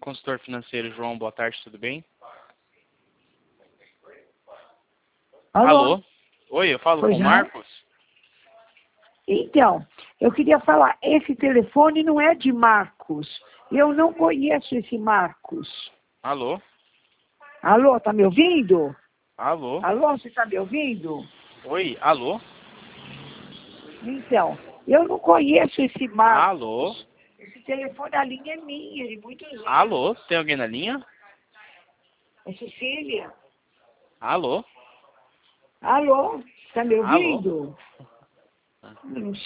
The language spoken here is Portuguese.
consultor financeiro João, boa tarde, tudo bem? Alô? Oi, eu falo com o Marcos? Então, eu queria falar, esse telefone não é de Marcos. Eu não conheço esse Marcos. Alô? Alô, tá me ouvindo? Alô? Alô, você tá me ouvindo? Oi, alô? Então, eu não conheço esse Marcos. Alô? Esse telefone, a linha é minha, de muitos anos. Alô? Tem alguém na linha? É Cecília. Alô? Alô, tá me Alô? ouvindo? Não